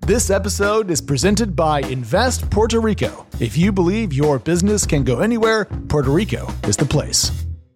This episode is presented by Invest Puerto Rico. If you believe your business can go anywhere, Puerto Rico is the place.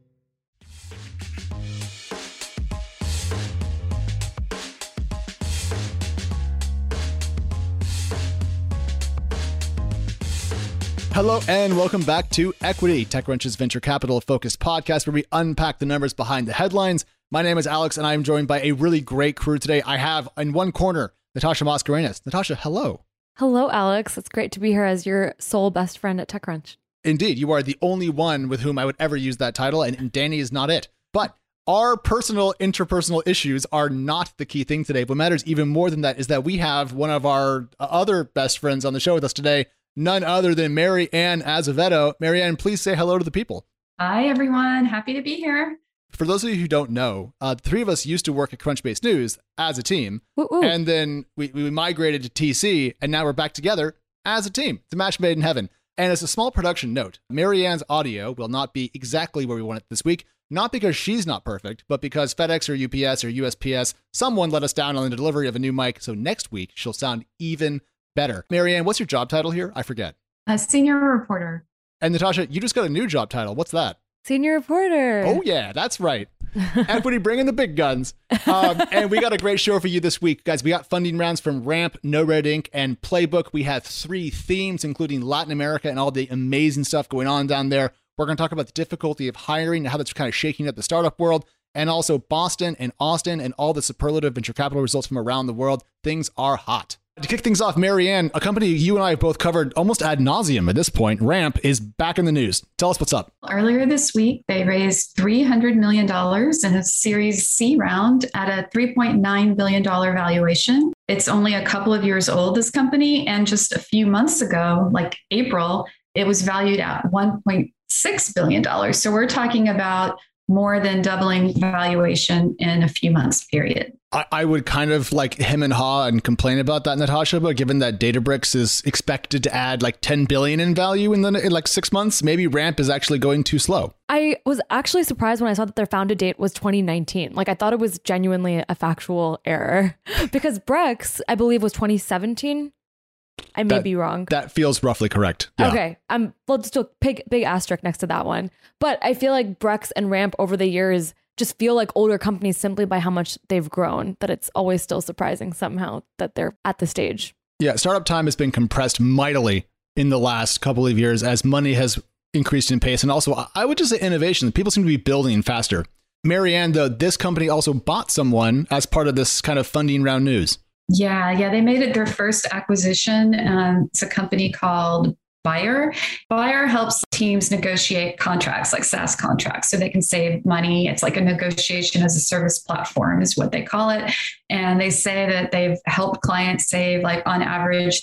Hello and welcome back to Equity, TechCrunch's venture capital focused podcast where we unpack the numbers behind the headlines. My name is Alex and I'm joined by a really great crew today. I have in one corner, Natasha Mascarenhas. Natasha, hello. Hello, Alex. It's great to be here as your sole best friend at TechCrunch. Indeed, you are the only one with whom I would ever use that title, and Danny is not it. But our personal, interpersonal issues are not the key thing today. What matters even more than that is that we have one of our other best friends on the show with us today, none other than Mary Ann Azevedo. Mary Ann, please say hello to the people. Hi, everyone. Happy to be here. For those of you who don't know, the three of us used to work at Crunchbase News as a team. Ooh. And then we migrated to TC, and now we're back together as a team. It's a match made in heaven. And as a small production note, Mary Ann's audio will not be exactly where we want it this week, not because she's not perfect, but because FedEx or UPS or USPS, someone let us down on the delivery of a new mic. So next week, she'll sound even better. Mary Ann, what's your job title here? I forget. A senior reporter. And Natasha, you just got a new job title. What's that? Senior reporter. Oh, yeah, that's right. Equity bringing the big guns. And we got a great show for you this week. Guys, we got funding rounds from Ramp, No Red Ink, and Playbook. We have 3 themes, including Latin America and all the amazing stuff going on down there. We're going to talk about the difficulty of hiring and how that's kind of shaking up the startup world. And also Boston and Austin and all the superlative venture capital results from around the world. Things are hot. To kick things off, Mary Ann, a company you and I have both covered almost ad nauseum at this point, Ramp, is back in the news. Tell us what's up. Earlier this week, they raised $300 million in a Series C round at a $3.9 billion valuation. It's only a couple of years old, this company, and just a few months ago, like April, it was valued at $1.6 billion. So we're talking about more than doubling valuation in a few months period. I would kind of like hem and haw and complain about that, Natasha, but given that Databricks is expected to add like 10 billion in value in like 6 months, maybe Ramp is actually going too slow. I was actually surprised when I saw that their founded date was 2019. Like I thought it was genuinely a factual error because Brex, I believe, was 2017. I may be wrong. That feels roughly correct. Yeah. Okay. We'll just do a big asterisk next to that one. But I feel like Brex and Ramp over the years just feel like older companies simply by how much they've grown, that it's always still surprising somehow that they're at the stage. Yeah. Startup time has been compressed mightily in the last couple of years as money has increased in pace. And also, I would just say innovation. People seem to be building faster. Mary Ann, though, this company also bought someone as part of this kind of funding round news. Yeah. They made it their first acquisition. It's a company called Buyer. Buyer helps teams negotiate contracts like SaaS contracts so they can save money. It's like a negotiation as a service platform is what they call it. And they say that they've helped clients save like on average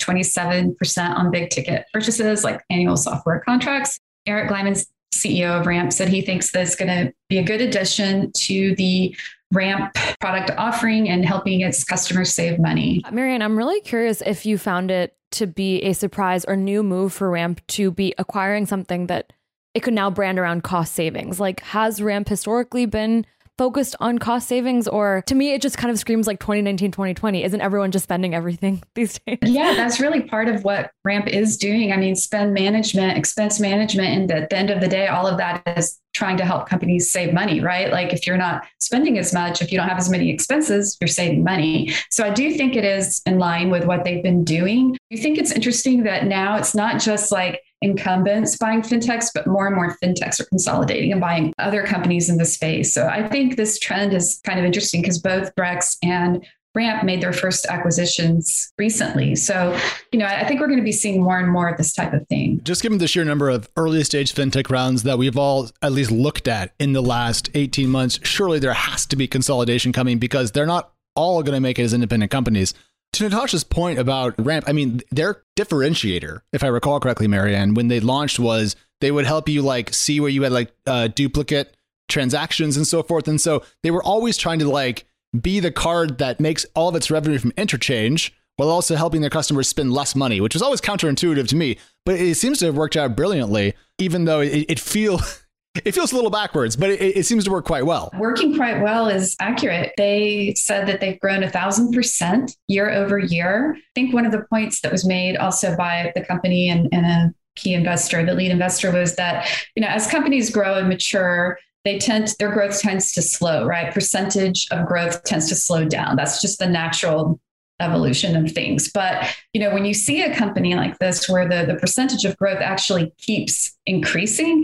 27% on big ticket purchases, like annual software contracts. Eric Glyman, CEO of Ramp, said he thinks that's going to be a good addition to the Ramp product offering and helping its customers save money. Mary Ann, I'm really curious if you found it to be a surprise or new move for Ramp to be acquiring something that it could now brand around cost savings. Like, has Ramp historically been focused on cost savings? Or to me, it just kind of screams like 2019, 2020. Isn't everyone just spending everything these days? Yeah, that's really part of what Ramp is doing. I mean, spend management, expense management. And at the end of the day, all of that is trying to help companies save money, right? Like if you're not spending as much, if you don't have as many expenses, you're saving money. So I do think it is in line with what they've been doing. I think it's interesting that now it's not just like incumbents buying fintechs, but more and more fintechs are consolidating and buying other companies in the space. So I think this trend is kind of interesting because both Brex and Ramp made their first acquisitions recently. So, I think we're going to be seeing more and more of this type of thing. Just given the sheer number of early stage fintech rounds that we've all at least looked at in the last 18 months, surely there has to be consolidation coming because they're not all going to make it as independent companies. To Natasha's point about Ramp, I mean, their differentiator, if I recall correctly, Mary Ann, when they launched was they would help you like see where you had like duplicate transactions and so forth. And so they were always trying to like be the card that makes all of its revenue from interchange while also helping their customers spend less money, which was always counterintuitive to me. But it seems to have worked out brilliantly, even though it feels It feels a little backwards, but it seems to work quite well. Working quite well is accurate. They said that they've grown 1,000% year over year. I think one of the points that was made also by the company and a key investor, the lead investor, was that, as companies grow and mature, their growth tends to slow, right? Percentage of growth tends to slow down. That's just the natural evolution of things. But, when you see a company like this, where the percentage of growth actually keeps increasing,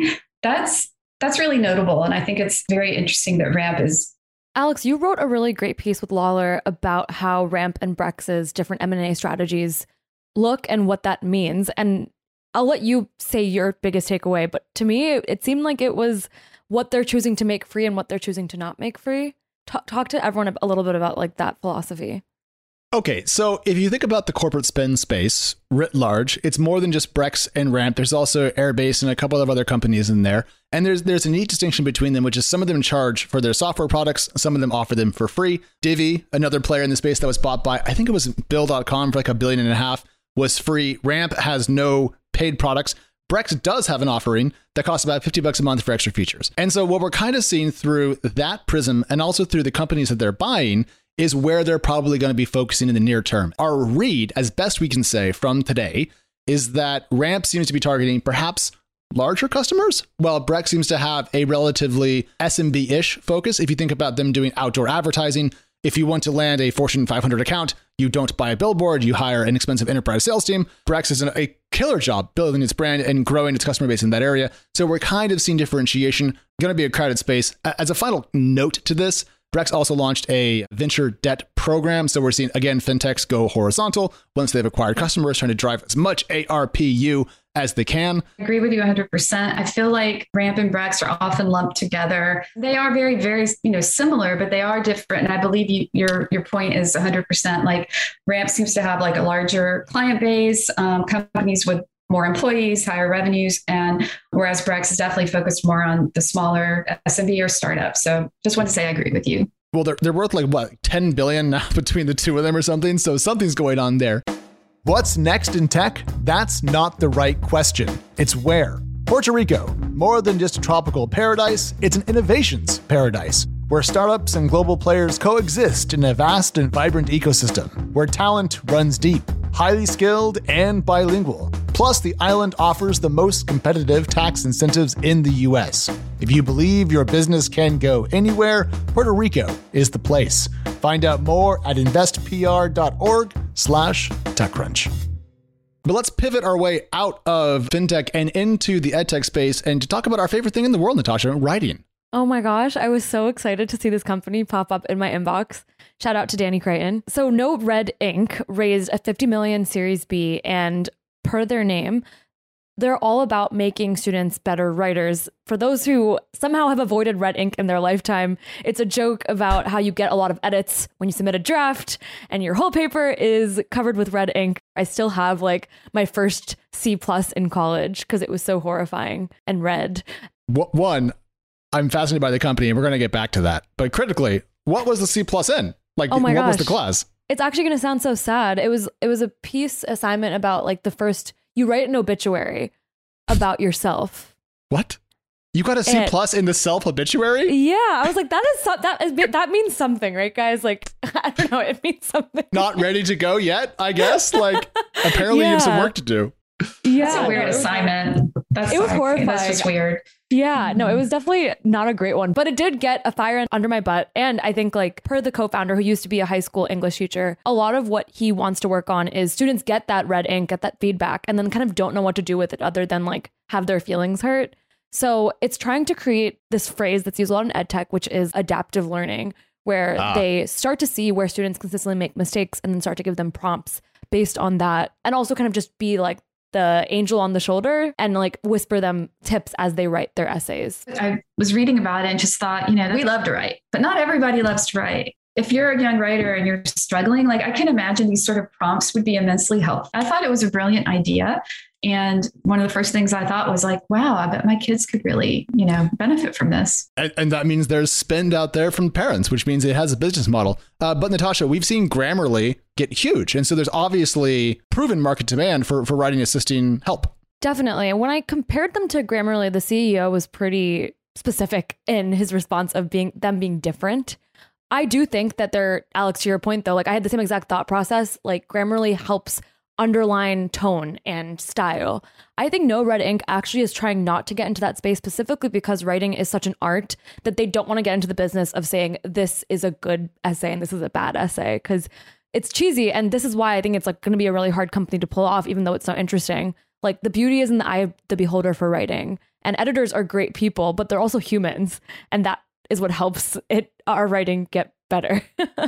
that's really notable. And I think it's very interesting that Ramp is. Alex, you wrote a really great piece with Lawler about how Ramp and Brex's different M&A strategies look and what that means. And I'll let you say your biggest takeaway. But to me, it seemed like it was what they're choosing to make free and what they're choosing to not make free. Talk to everyone a little bit about like that philosophy. Okay, so if you think about the corporate spend space writ large, it's more than just Brex and Ramp. There's also Airbase and a couple of other companies in there. And there's a neat distinction between them, which is some of them charge for their software products. Some of them offer them for free. Divvy, another player in the space that was bought by, I think it was Bill.com for like $1.5 billion, was free. Ramp has no paid products. Brex does have an offering that costs about $50 a month for extra features. And so what we're kind of seeing through that prism and also through the companies that they're buying is where they're probably going to be focusing in the near term. Our read, as best we can say from today, is that Ramp seems to be targeting perhaps larger customers, while Brex seems to have a relatively SMB-ish focus. If you think about them doing outdoor advertising, if you want to land a Fortune 500 account, you don't buy a billboard, you hire an expensive enterprise sales team. Brex is a killer job building its brand and growing its customer base in that area. So we're kind of seeing differentiation. Going to be a crowded space. As a final note to this, Brex also launched a venture debt program. So we're seeing, again, fintechs go horizontal once they've acquired customers, trying to drive as much ARPU as they can. I agree with you 100%. I feel like Ramp and Brex are often lumped together. They are very, very, similar, but they are different. And I believe your point is 100%. Like Ramp seems to have like a larger client base, companies with more employees, higher revenues, and whereas Brex is definitely focused more on the smaller SMB or startup. So just want to say I agree with you. Well, they're worth like what, 10 billion now between the two of them or something. So something's going on there. What's next in tech? That's not the right question. It's where. Puerto Rico, more than just a tropical paradise, it's an innovations paradise, where startups and global players coexist in a vast and vibrant ecosystem, where talent runs deep, highly skilled and bilingual. Plus, the island offers the most competitive tax incentives in the US. If you believe your business can go anywhere, Puerto Rico is the place. Find out more at investpr.org/TechCrunch. But let's pivot our way out of fintech and into the edtech space and to talk about our favorite thing in the world, Natasha, writing. Oh my gosh, I was so excited to see this company pop up in my inbox. Shout out to Danny Crichton. So No Red Ink raised a $50 million Series B, and per their name, they're all about making students better writers. For those who somehow have avoided red ink in their lifetime, it's a joke about how you get a lot of edits when you submit a draft and your whole paper is covered with red ink. I still have like my first C+ in college because it was so horrifying and red. One, I'm fascinated by the company and we're going to get back to that. But critically, what was the C+ in? Like, oh my what gosh. was the class? It's actually going to sound so sad. It was a piece assignment about like the first, you write an obituary about yourself. What? You got a C+ in the self obituary? Yeah, I was like, that means something, right, guys? Like, I don't know, it means something. Not ready to go yet, I guess. Like, apparently you have some work to do. Yeah, that's a weird assignment. It was horrifying. That's just weird. Yeah, no, it was definitely not a great one, but it did get a fire under my butt. And I think like per the co-founder who used to be a high school English teacher, a lot of what he wants to work on is students get that red ink, get that feedback, and then kind of don't know what to do with it other than like have their feelings hurt. So it's trying to create this phrase that's used a lot in ed tech, which is adaptive learning, where they start to see where students consistently make mistakes and then start to give them prompts based on that. And also kind of just be like the angel on the shoulder and like whisper them tips as they write their essays. I was reading about it and just thought, we love to write, but not everybody loves to write. If you're a young writer and you're struggling, like I can imagine these sort of prompts would be immensely helpful. I thought it was a brilliant idea. And one of the first things I thought was like, wow, I bet my kids could really, benefit from this. And that means there's spend out there from parents, which means it has a business model. But Natasha, we've seen Grammarly get huge. And so there's obviously proven market demand for writing assisting help. Definitely. And when I compared them to Grammarly, the CEO was pretty specific in his response of them being different. I do think that Alex, to your point though, like I had the same exact thought process. Like Grammarly helps underline tone and style. I think No Red Ink actually is trying not to get into that space specifically because writing is such an art that they don't want to get into the business of saying this is a good essay and this is a bad essay because it's cheesy. And this is why I think it's like going to be a really hard company to pull off, even though it's not interesting. Like the beauty is in the eye of the beholder for writing, and editors are great people, but they're also humans. And that is what helps our writing get better.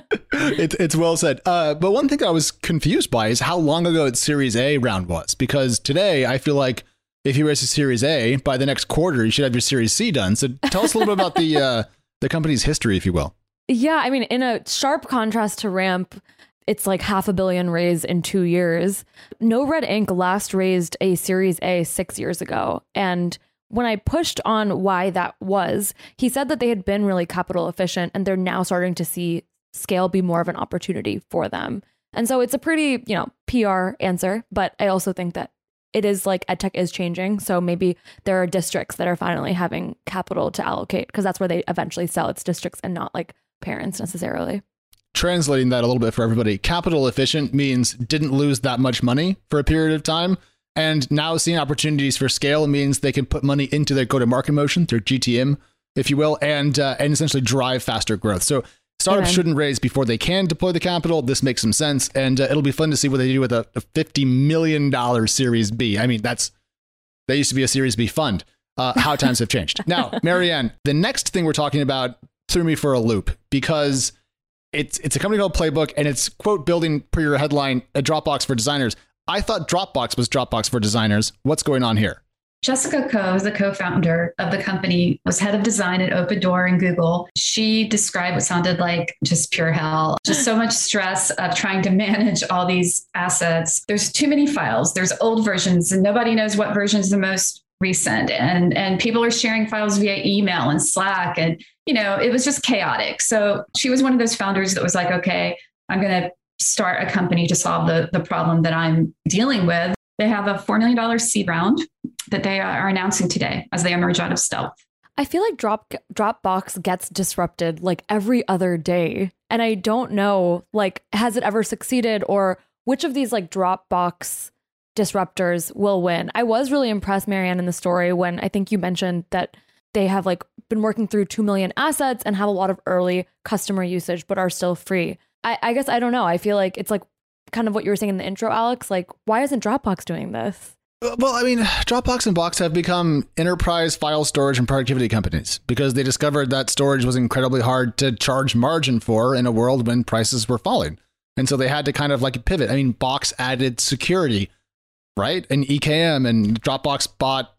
It's well said. But one thing I was confused by is how long ago its Series A round was, because today I feel like if you raise a Series A, by the next quarter, you should have your Series C done. So tell us a little bit about the company's history, if you will. Yeah, I mean, in a sharp contrast to Ramp, it's like $500 million raised in 2 years. No Red Ink last raised a Series A 6 years ago. And when I pushed on why that was, he said that they had been really capital efficient and they're now starting to see scale be more of an opportunity for them. And so it's a pretty, PR answer. But I also think that it is like edtech is changing. So maybe there are districts that are finally having capital to allocate because that's where they eventually sell its districts and not like parents necessarily. Translating that a little bit for everybody, capital efficient means didn't lose that much money for a period of time. And now seeing opportunities for scale means they can put money into their go-to-market motion, their GTM, if you will, and essentially drive faster growth. So startups shouldn't raise before they can deploy the capital. This makes some sense. And it'll be fun to see what they do with a $50 million Series B. I mean, that used to be a Series B fund. How times have changed. Now, Marianne, the next thing we're talking about threw me for a loop because it's a company called Playbook and it's, quote, building per your headline, a Dropbox for designers. I thought Dropbox was Dropbox for designers. What's going on here? Jessica Koh is the co-founder of the company, was head of design at Opendoor and Google. She described what sounded like just pure hell, just so much stress of trying to manage all these assets. There's too many files. There's old versions and nobody knows what version is the most recent. And people are sharing files via email and Slack. And, it was just chaotic. So she was one of those founders that was like, okay, I'm going to start a company to solve the problem that I'm dealing with. They have a $4 million seed round that they are announcing today as they emerge out of stealth. I feel like Dropbox gets disrupted like every other day. And I don't know, like, has it ever succeeded or which of these like Dropbox disruptors will win? I was really impressed, Marianne, in the story when I think you mentioned that they have like been working through 2 million assets and have a lot of early customer usage, but are still free. I guess I don't know. I feel like it's like kind of what you were saying in the intro, Alex. Like, why isn't Dropbox doing this? Well, I mean, Dropbox and Box have become enterprise file storage and productivity companies because they discovered that storage was incredibly hard to charge margin for in a world when prices were falling. And so they had to kind of like pivot. I mean, Box added security, right? And EKM, and Dropbox bought,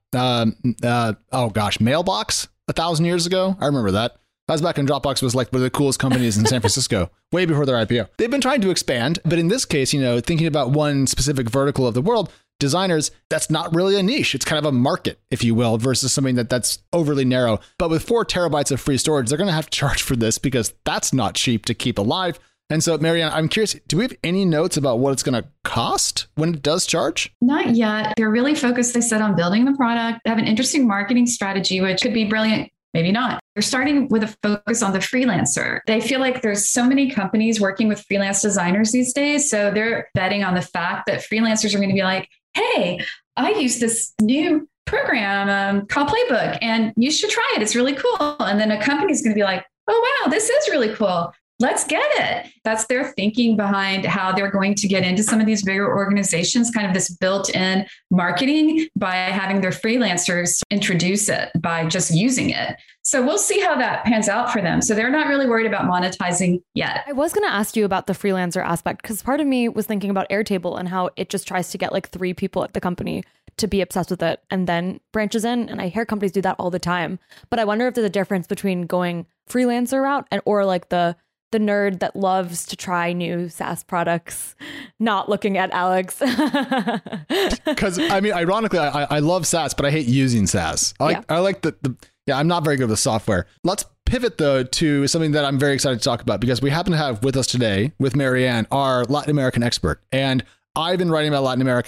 Mailbox 1,000 years ago. I remember that. That was back when Dropbox was like one of the coolest companies in San Francisco, way before their IPO. They've been trying to expand, but in this case, thinking about one specific vertical of the world, designers, that's not really a niche. It's kind of a market, if you will, versus something that's overly narrow. But with 4 terabytes of free storage, they're going to have to charge for this because that's not cheap to keep alive. And so, Marianne, I'm curious, do we have any notes about what it's going to cost when it does charge? Not yet. They're really focused, they said, on building the product. They have an interesting marketing strategy, which could be brilliant. Maybe not. They're starting with a focus on the freelancer. They feel like there's so many companies working with freelance designers these days. So they're betting on the fact that freelancers are going to be like, hey, I use this new program called Playbook and you should try it. It's really cool. And then a company is going to be like, oh, wow, this is really cool. Let's get it. That's their thinking behind how they're going to get into some of these bigger organizations, kind of this built-in marketing by having their freelancers introduce it by just using it. So we'll see how that pans out for them. So they're not really worried about monetizing yet. I was going to ask you about the freelancer aspect because part of me was thinking about Airtable and how it just tries to get like 3 people at the company to be obsessed with it and then branches in. And I hear companies do that all the time. But I wonder if there's a difference between going freelancer route or like the nerd that loves to try new SaaS products, not looking at Alex. Because I mean, ironically, I love SaaS, but I hate using SaaS. I like I'm not very good with software. Let's pivot though to something that I'm very excited to talk about because we happen to have with us today with Marianne, our Latin American expert. And I've been writing about Latin America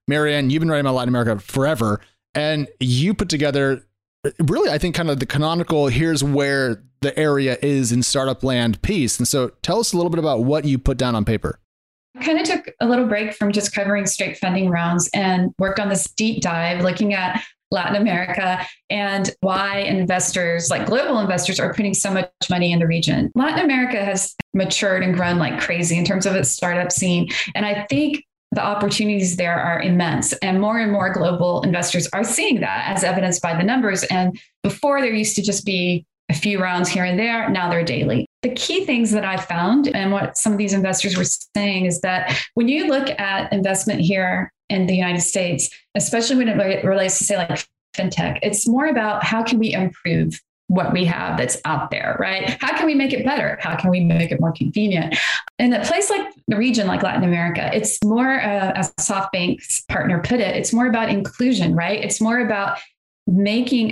Marianne, you've been writing about Latin America forever, and you put together really, I think, kind of the canonical, here's where the area is in startup land piece. And so tell us a little bit about what you put down on paper. I kind of took a little break from just covering straight funding rounds and worked on this deep dive looking at Latin America and why investors, like global investors, are putting so much money in the region. Latin America has matured and grown like crazy in terms of its startup scene. And I think the opportunities there are immense, and more global investors are seeing that, as evidenced by the numbers. And before, there used to just be a few rounds here and there. Now they're daily. The key things that I found and what some of these investors were saying is that when you look at investment here in the United States, especially when it relates to, say, like fintech, it's more about how can we improve what we have that's out there, right? How can we make it better? How can we make it more convenient? In a place like the region, like Latin America, it's more, as SoftBank's partner put it, it's more about inclusion, right? It's more about making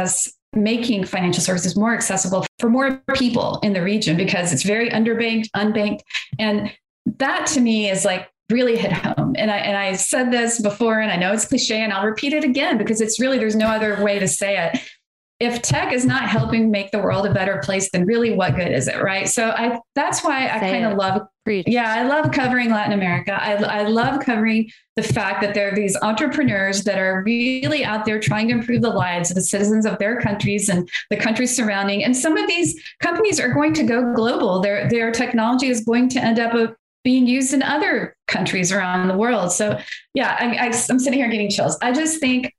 financial services more accessible for more people in the region, because it's very underbanked, unbanked. And that to me is like really hit home. And I said this before, and I know it's cliche, and I'll repeat it again, because it's really, there's no other way to say it. If tech is not helping make the world a better place, then really what good is it, right? So that's why I kind of love, I love covering Latin America. I love covering the fact that there are these entrepreneurs that are really out there trying to improve the lives of the citizens of their countries and the countries surrounding. And some of these companies are going to go global. Their technology is going to end up being used in other countries around the world. So yeah, I'm sitting here getting chills. I just think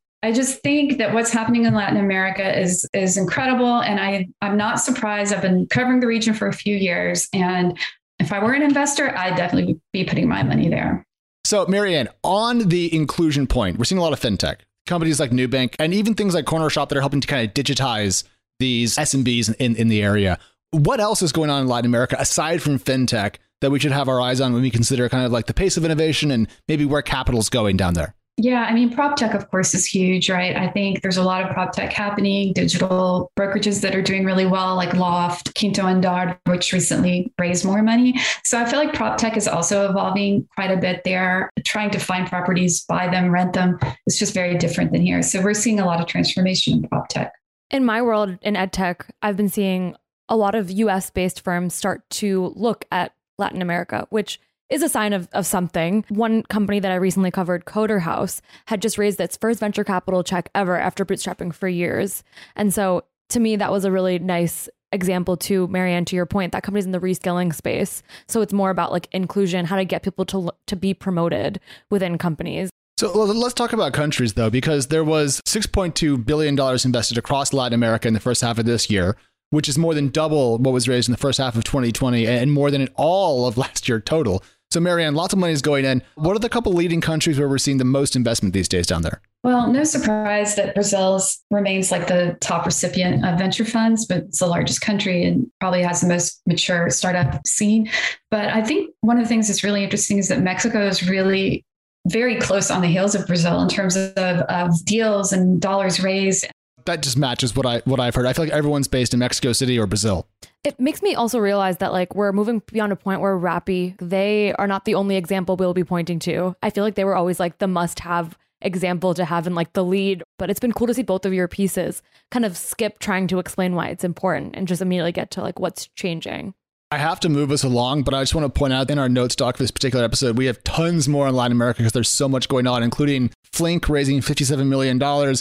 that what's happening in Latin America is incredible. And I'm not surprised. I've been covering the region for a few years. And if I were an investor, I'd definitely be putting my money there. So Marianne, on the inclusion point, we're seeing a lot of fintech companies like Nubank and even things like Cornershop that are helping to kind of digitize these SMBs in the area. What else is going on in Latin America aside from fintech that we should have our eyes on when we consider kind of like the pace of innovation and maybe where capital's going down there? Yeah, I mean, prop tech, of course, is huge, right? I think there's a lot of prop tech happening, digital brokerages that are doing really well, like Loft, Quinto Andar, which recently raised more money. So I feel like prop tech is also evolving quite a bit there, trying to find properties, buy them, rent them. It's just very different than here. So we're seeing a lot of transformation in prop tech. In my world, in ed tech, I've been seeing a lot of US-based firms start to look at Latin America, which is a sign of something. One company that I recently covered, Coder House, had just raised its first venture capital check ever after bootstrapping for years. And so to me, that was a really nice example too, Marianne, to your point, that company's in the reskilling space. So it's more about like inclusion, how to get people to be promoted within companies. So let's talk about countries though, because there was $6.2 billion invested across Latin America in the first half of this year, which is more than double what was raised in the first half of 2020 and more than in all of last year total. So Marianne, lots of money is going in. What are the couple leading countries where we're seeing the most investment these days down there? Well, no surprise that Brazil remains like the top recipient of venture funds, but it's the largest country and probably has the most mature startup scene. But I think one of the things that's really interesting is that Mexico is really very close on the heels of Brazil in terms of deals and dollars raised. That just matches what I've heard. I feel like everyone's based in Mexico City or Brazil. It makes me also realize that like we're moving beyond a point where Rappi, they are not the only example we'll be pointing to. I feel like they were always like the must-have example to have in like the lead, but it's been cool to see both of your pieces kind of skip trying to explain why it's important and just immediately get to like what's changing. I have to move us along, but I just want to point out in our notes doc for this particular episode, we have tons more in Latin America because there's so much going on, including Flink raising $57 million.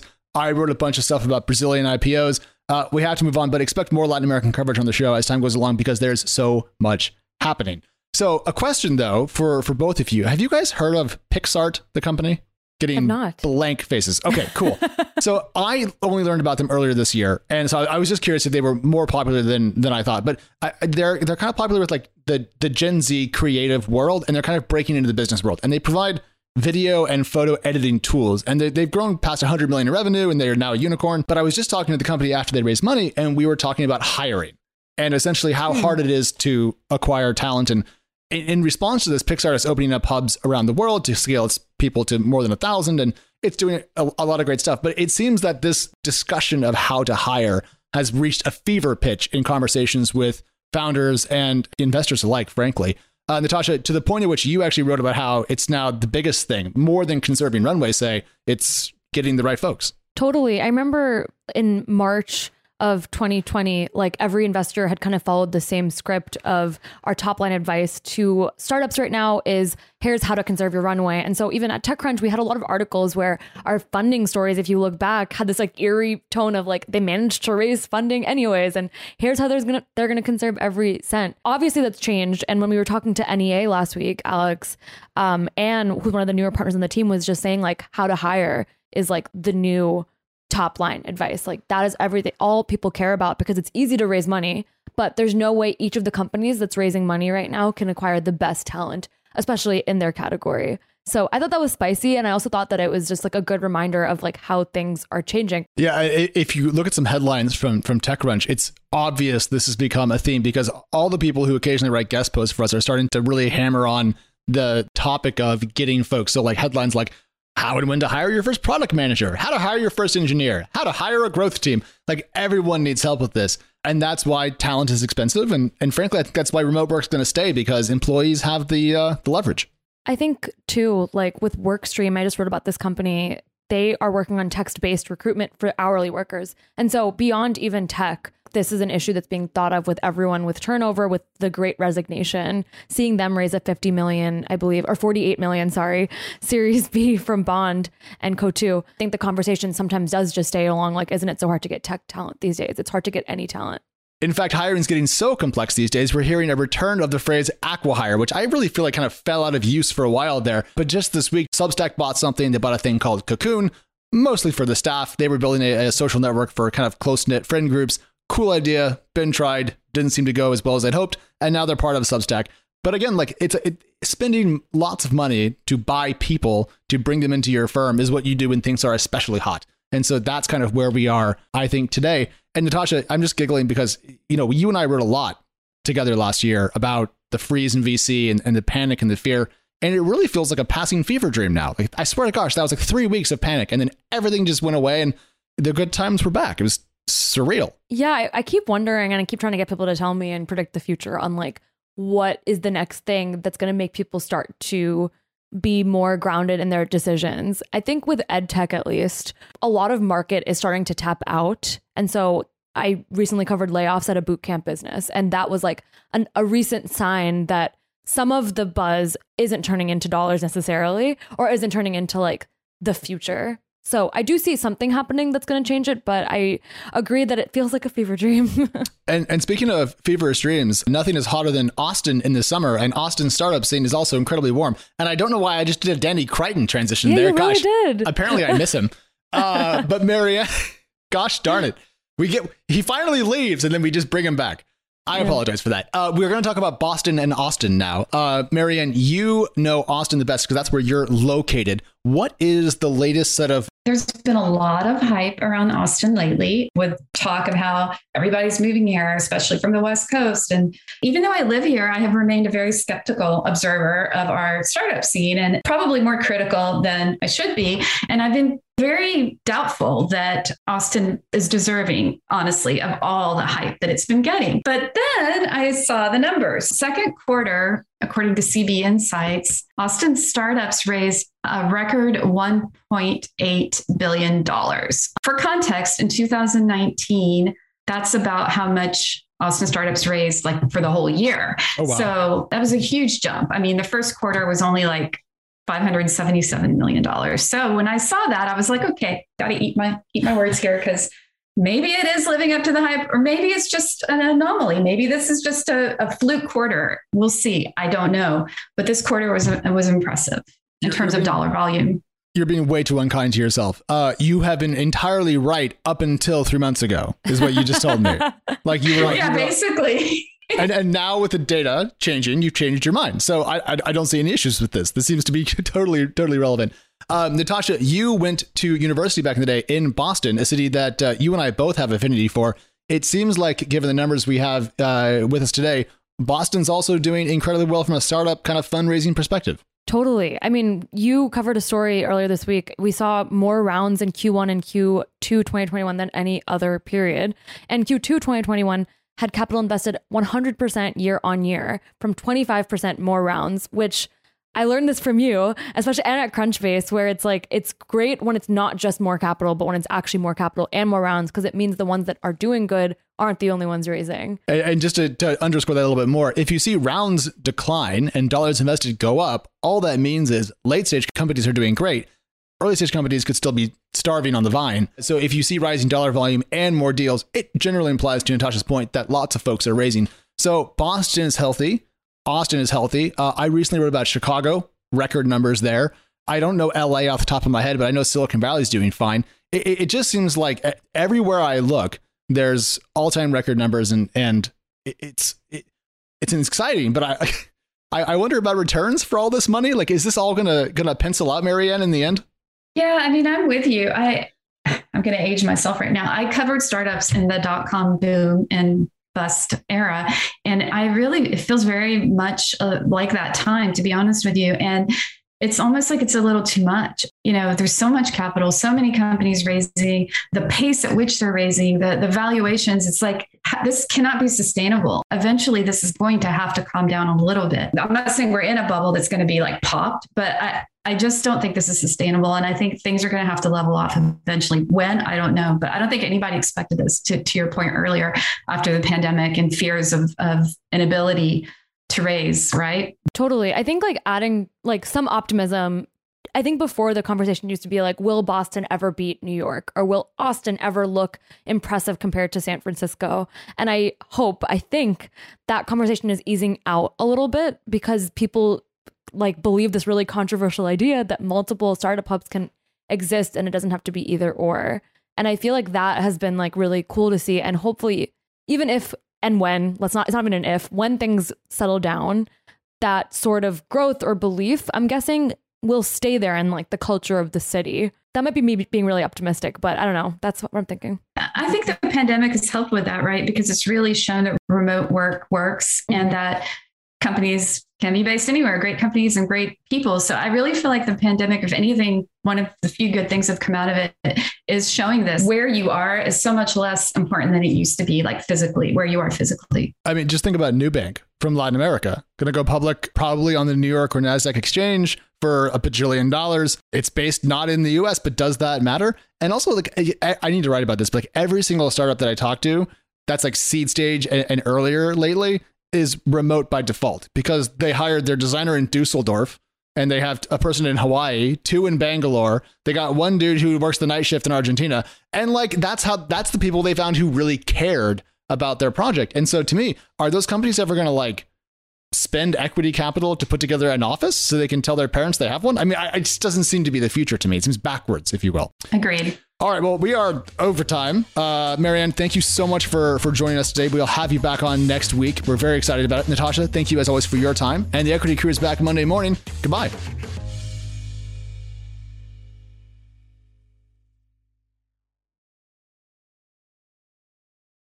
I wrote a bunch of stuff about Brazilian IPOs. We have to move on, but expect more Latin American coverage on the show as time goes along because there's so much happening. So a question, though, for both of you. Have you guys heard of PicsArt, the company? Getting blank faces. Okay, cool. So I only learned about them earlier this year. And so I was just curious if they were more popular than I thought. But they're kind of popular with like the Gen Z creative world, and they're kind of breaking into the business world. And they provide video and photo editing tools. And they've grown past 100 million in revenue, and they are now a unicorn. But I was just talking to the company after they raised money, and we were talking about hiring and essentially how hard it is to acquire talent. And in response to this, PicsArt is opening up hubs around the world to scale its people to more than 1,000. And it's doing a lot of great stuff. But it seems that this discussion of how to hire has reached a fever pitch in conversations with founders and investors alike, frankly. Natasha, to the point at which you actually wrote about how it's now the biggest thing, more than conserving runway, say, it's getting the right folks. Totally. I remember in March of 2020, like every investor had kind of followed the same script of our top line advice to startups right now is here's how to conserve your runway. And so even at TechCrunch, we had a lot of articles where our funding stories, if you look back, had this like eerie tone of like they managed to raise funding anyways. And here's how they're going to conserve every cent. Obviously that's changed. And when we were talking to NEA last week, Alex, and who's one of the newer partners on the team was just saying like how to hire is like the new top line advice. Like that is everything all people care about because it's easy to raise money, but there's no way each of the companies that's raising money right now can acquire the best talent, especially in their category. So I thought that was spicy. And I also thought that it was just like a good reminder of like how things are changing. Yeah. If you look at some headlines from TechCrunch, it's obvious this has become a theme because all the people who occasionally write guest posts for us are starting to really hammer on the topic of getting folks. So like headlines like, how and when to hire your first product manager, how to hire your first engineer, how to hire a growth team. Like everyone needs help with this. And that's why talent is expensive. And frankly, I think that's why remote work's going to stay because employees have the leverage. I think too, like with Workstream, I just wrote about this company. They are working on text-based recruitment for hourly workers. And so beyond even tech, this is an issue that's being thought of with everyone with turnover, with the Great Resignation, seeing them raise a 50 million, I believe, or 48 million, Series B from Bond and Coatue. I think the conversation sometimes does just stay along like, isn't it so hard to get tech talent these days? It's hard to get any talent. In fact, hiring is getting so complex these days, we're hearing a return of the phrase acqui-hire, which I really feel like kind of fell out of use for a while there. But just this week, Substack bought something. They bought a thing called Cocoon, mostly for the staff. They were building a social network for kind of close-knit friend groups. Cool idea, been tried, didn't seem to go as well as I'd hoped, and now they're part of Substack. But again, like it's spending lots of money to buy people to bring them into your firm is what you do when things are especially hot. And so that's kind of where we are, I think, today. And Natasha, I'm just giggling because, you know, you and I wrote a lot together last year about the freeze in VC and the panic and the fear. And it really feels like a passing fever dream now. Like I swear to gosh, that was like 3 weeks of panic and then everything just went away and the good times were back. It was surreal. Yeah, I keep wondering and I keep trying to get people to tell me and predict the future on like what is the next thing that's going to make people start to be more grounded in their decisions. I think with EdTech, at least, a lot of market is starting to tap out. And so I recently covered layoffs at a boot camp business. And that was like a recent sign that some of the buzz isn't turning into dollars necessarily, or isn't turning into like the future. So I do see something happening that's going to change it, but I agree that it feels like a fever dream. And speaking of feverish dreams, nothing is hotter than Austin in the summer, and Austin's startup scene is also incredibly warm. And I don't know why I just did a Danny Crichton transition there. You really did. Apparently I miss him. But Marianne, gosh darn it. He finally leaves and then we just bring him back. I apologize for that. We're going to talk about Boston and Austin now. Marianne, you know Austin the best because that's where you're located. What is the latest set of... There's been a lot of hype around Austin lately with talk of how everybody's moving here, especially from the West Coast. And even though I live here, I have remained a very skeptical observer of our startup scene and probably more critical than I should be. And I've been very doubtful that Austin is deserving, honestly, of all the hype that it's been getting. But then I saw the numbers. Second quarter, according to CB Insights, Austin startups raised a record $1.8 billion. For context, in 2019, that's about how much Austin startups raised like for the whole year. Oh, wow. So that was a huge jump. I mean, the first quarter was only like $577 million. So when I saw that, I was like, okay, got to eat my words here because maybe it is living up to the hype, or maybe it's just an anomaly. Maybe this is just a fluke quarter. We'll see. I don't know. But this quarter was impressive in terms of dollar volume. You're being way too unkind to yourself. You have been entirely right up until 3 months ago, is what you just told me. Like you were like, yeah, basically. And now with the data changing, you've changed your mind. So I don't see any issues with this. This seems to be totally relevant. Natasha, you went to university back in the day in Boston, a city that you and I both have affinity for. It seems like, given the numbers we have with us today, Boston's also doing incredibly well from a startup kind of fundraising perspective. Totally. I mean, you covered a story earlier this week. We saw more rounds in Q1 and Q2 2021 than any other period. And Q2 2021 had capital invested 100% year on year from 25% more rounds, which I learned this from you, especially and at Crunchbase, where it's like, it's great when it's not just more capital, but when it's actually more capital and more rounds, because it means the ones that are doing good aren't the only ones raising. And just to underscore that a little bit more, if you see rounds decline and dollars invested go up, all that means is late stage companies are doing great. Early stage companies could still be starving on the vine. So if you see rising dollar volume and more deals, it generally implies, to Natasha's point, that lots of folks are raising. So Boston is healthy. Austin is healthy. I recently wrote about Chicago, record numbers there. I don't know LA off the top of my head, but I know Silicon Valley is doing fine. It just seems like everywhere I look, there's all-time record numbers, and it's exciting. But I wonder about returns for all this money. Like, is this all gonna pencil out, Marianne, in the end? Yeah, I mean, I'm with you. I'm going to age myself right now. I covered startups in the dot-com boom and bust era. And it feels very much like that time, to be honest with you. And it's almost like it's a little too much. You know, there's so much capital, so many companies raising, the pace at which they're raising, the valuations. It's like, this cannot be sustainable. Eventually, this is going to have to calm down a little bit. I'm not saying we're in a bubble that's going to be like popped, but I just don't think this is sustainable. And I think things are going to have to level off eventually. When, I don't know, but I don't think anybody expected this, to your point earlier, after the pandemic and fears of inability to raise, right? Totally. I think like adding like some optimism. I think before the conversation used to be like, will Boston ever beat New York, or will Austin ever look impressive compared to San Francisco? And I think that conversation is easing out a little bit, because people like believe this really controversial idea that multiple startup hubs can exist and it doesn't have to be either or. And I feel like that has been like really cool to see. And hopefully, even if and when, it's not even an if, when things settle down, that sort of growth or belief, I'm guessing, will stay there in like the culture of the city. That might be me being really optimistic, but I don't know. That's what I'm thinking. I think the pandemic has helped with that, right? Because it's really shown that remote work works and that companies can be based anywhere, great companies and great people. So I really feel like the pandemic, if anything, one of the few good things that have come out of it is showing this. Where you are is so much less important than it used to be, like physically, where you are physically. I mean, just think about Nubank from Latin America, going to go public probably on the New York or NASDAQ exchange for $1 bajillion. It's based not in the US, but does that matter? And also, like, I need to write about this, but like every single startup that I talk to that's like seed stage and earlier lately is remote by default, because they hired their designer in Dusseldorf and they have a person in Hawaii, 2 in Bangalore. They got one dude who works the night shift in Argentina. And like, that's the people they found who really cared about their project. And so to me, are those companies ever going to like spend equity capital to put together an office so they can tell their parents they have one? I mean, it just doesn't seem to be the future to me. It seems backwards, if you will. Agreed. All right. Well, we are over time. Marianne, thank you so much for joining us today. We'll have you back on next week. We're very excited about it. Natasha, thank you as always for your time. And the Equity Crew is back Monday morning. Goodbye.